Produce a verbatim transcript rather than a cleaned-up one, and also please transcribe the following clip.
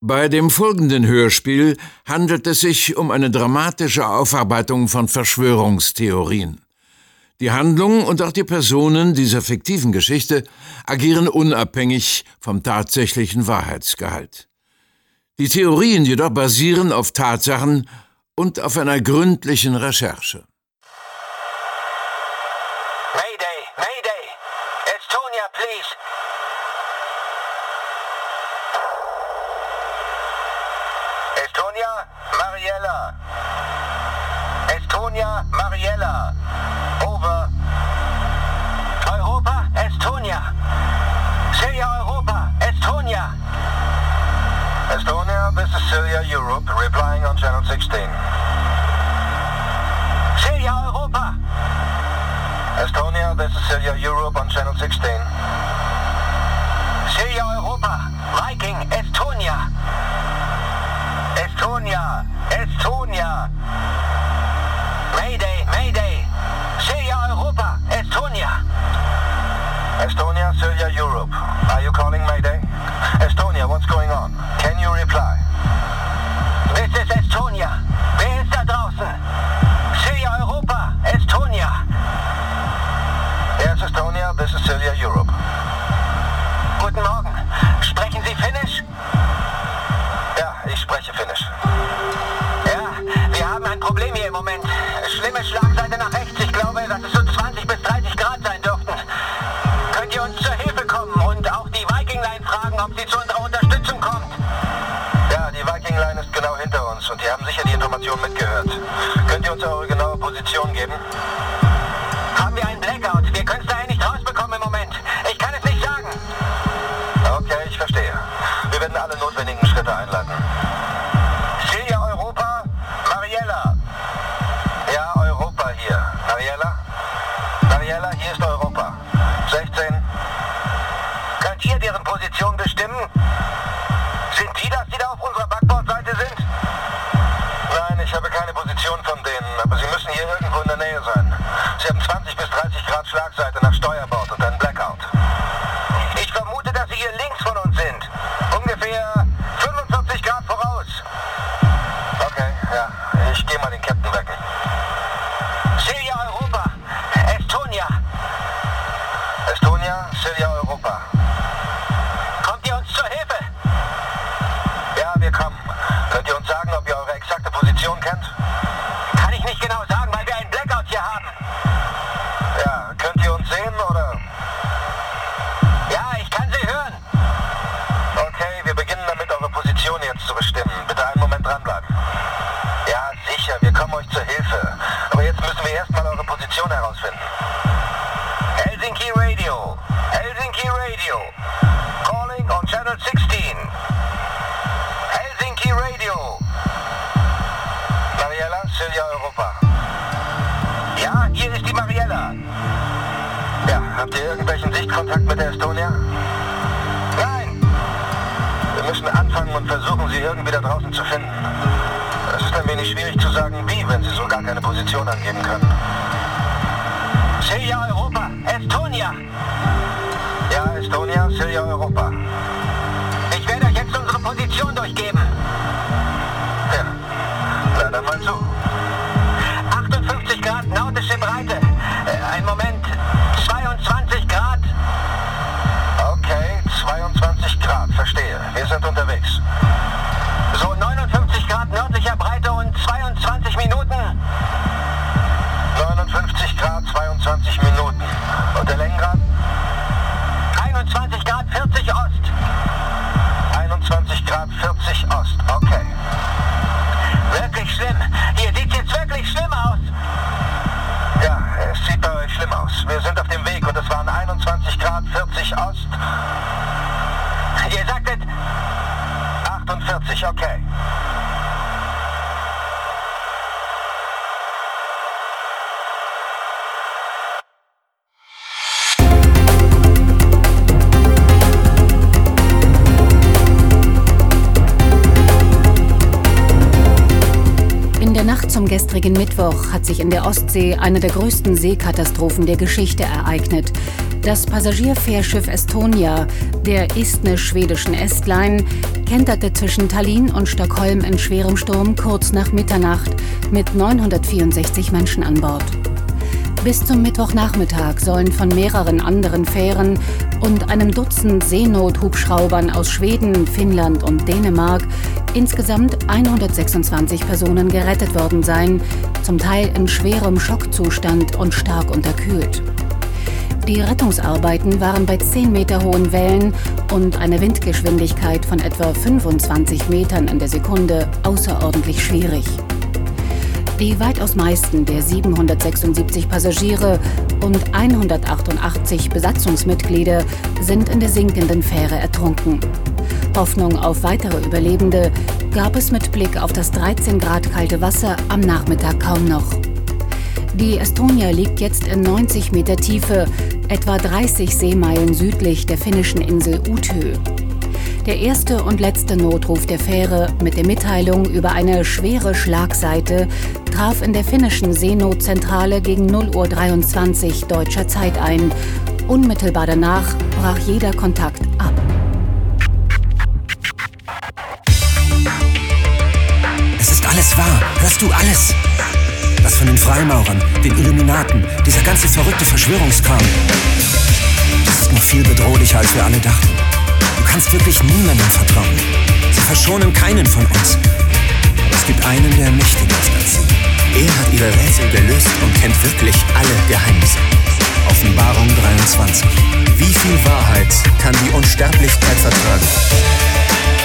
Bei dem folgenden Hörspiel handelt es sich um eine dramatische Aufarbeitung von Verschwörungstheorien. Die Handlung und auch die Personen dieser fiktiven Geschichte agieren unabhängig vom tatsächlichen Wahrheitsgehalt. Die Theorien jedoch basieren auf Tatsachen und auf einer gründlichen Recherche. Mayday, Mayday! Estonia, please! Estonia, Mariella! Estonia, Mariella! Over! Europa, Estonia! Silja, Europa, Estonia! Estonia, this is Silja, Europe, replying on channel sixteen. Silja, Europa! Estonia, this is Silja, Europe on channel sixteen. Silja, Europa! Viking, Estonia! Estonia! Estonia! Mayday! Mayday! Silja, Europa! Estonia! Estonia, Silja, Europe. Are you calling Mayday? Estonia, what's going on? Can you reply? This is Estonia. Wer ist da draußen? Silja, Europa! Estonia! Yes, Estonia, this is Silja, Europe. Guten Morgen. Sprechen Sie Finnisch? Ja, ich spreche Finnisch. Ja, wir haben ein Problem hier im Moment. Schlimme Schlagseite nach rechts. Ich glaube, dass es so zwanzig bis dreißig Grad sein dürften. Könnt ihr uns zur Hilfe kommen und auch die Viking Line fragen, ob sie zu unserer Unterstützung kommt? Ja, die Viking Line ist genau hinter uns und die haben sicher die Information mitgehört. Könnt ihr uns eure genaue Position geben? Haben wir einen Blackout? Wir können es daher nicht rausbekommen im Moment. Ich kann es nicht sagen. Okay, ich verstehe. Wir werden alle notwendigen Schritte einleiten. Silja, Europa, Mariella. Ja, Europa hier. Mariella? Mariella, hier ist Europa. sechzehn. Könnt ihr deren Position bestimmen? Sind die das, die da auf unserer Backbordseite sind? Nein, ich habe keine Position von denen, aber sie müssen hier irgendwo in der Nähe sein. Sie haben zwanzig bis dreißig Grad Schlagseite nach Steuerbord und einen Blackout. Ich vermute, dass sie hier links von uns sind. Ungefähr fünfundvierzig Grad voraus. Okay, ja, ich gehe mal den Captain wecken. Silja, Europa. Estonia. Estonia, Silja, Europa. Kommt ihr uns zur Hilfe? Ja, wir kommen. Könnt ihr uns sagen, ob ihr eure exakte Position kennt? Kann ich nicht genau sagen, weil wir einen Blackout hier haben. Ja, könnt ihr uns sehen, oder? Ja, ich kann sie hören. Okay, wir beginnen damit, eure Position jetzt zu bestimmen. Bitte einen Moment dranbleiben. Ja, sicher, wir kommen euch zur Hilfe. Aber jetzt müssen wir erstmal eure Position herausfinden. Helsinki Radio. Helsinki Radio. Calling on channel sixteen. Helsinki Radio. Mariella, Silja, Europa. Ja, hier ist die Mariella. Ja, habt ihr irgendwelchen Sichtkontakt mit der Estonia? Nein. Wir müssen anfangen und versuchen, sie irgendwie da draußen zu finden. Es ist ein wenig schwierig zu sagen, wie, wenn sie so gar keine Position angeben können. Silja, Europa. Estonia. Ja, Estonia, Silja, Europa. Ich werde euch jetzt unsere Position durchgeben. Ja, na dann mal zu. achtundfünfzig Grad nautische Breite. Äh, ein Moment. zweiundzwanzig Grad. Okay, zweiundzwanzig Grad, verstehe. Wir sind unterwegs. So neunundfünfzig Grad nördlicher Breite und zweiundzwanzig Minuten. neunundfünfzig Grad, zweiundzwanzig Minuten. Und der Längengrad? einundzwanzig Grad, vierzig Ost. einundzwanzig Grad, vierzig Ost, okay. Wirklich schlimm. Hier sieht jetzt wirklich schlimm aus. Ja, es sieht bei euch schlimm aus. Wir sind auf dem Weg und es waren einundzwanzig Grad, vierzig Ost. Ihr sagtet achtundvierzig, okay. In der Nacht zum gestrigen Mittwoch hat sich in der Ostsee eine der größten Seekatastrophen der Geschichte ereignet. Das Passagierfährschiff Estonia der estnisch-schwedischen Estline kenterte zwischen Tallinn und Stockholm in schwerem Sturm kurz nach Mitternacht mit neunhundertvierundsechzig Menschen an Bord. Bis zum Mittwochnachmittag sollen von mehreren anderen Fähren und einem Dutzend Seenothubschraubern aus Schweden, Finnland und Dänemark insgesamt hundertsechsundzwanzig Personen gerettet worden sein, zum Teil in schwerem Schockzustand und stark unterkühlt. Die Rettungsarbeiten waren bei zehn Meter hohen Wellen und einer Windgeschwindigkeit von etwa fünfundzwanzig Metern in der Sekunde außerordentlich schwierig. Die weitaus meisten der siebenhundertsechsundsiebzig Passagiere und hundertachtundachtzig Besatzungsmitglieder sind in der sinkenden Fähre ertrunken. Hoffnung auf weitere Überlebende gab es mit Blick auf das dreizehn Grad kalte Wasser am Nachmittag kaum noch. Die Estonia liegt jetzt in neunzig Meter Tiefe, etwa dreißig Seemeilen südlich der finnischen Insel Utö. Der erste und letzte Notruf der Fähre mit der Mitteilung über eine schwere Schlagseite traf in der finnischen Seenotzentrale gegen null Uhr dreiundzwanzig deutscher Zeit ein. Unmittelbar danach brach jeder Kontakt ab. Es ist alles wahr. Hörst du alles? Das von den Freimaurern, den Illuminaten, dieser ganze verrückte Verschwörungskram. Das ist noch viel bedrohlicher, als wir alle dachten. Du kannst wirklich niemandem vertrauen. Sie verschonen keinen von uns. Aber es gibt einen, der mächtiger ist als sie. Er hat ihre Rätsel gelöst und kennt wirklich alle Geheimnisse. Offenbarung dreiundzwanzig. Wie viel Wahrheit kann die Unsterblichkeit vertragen?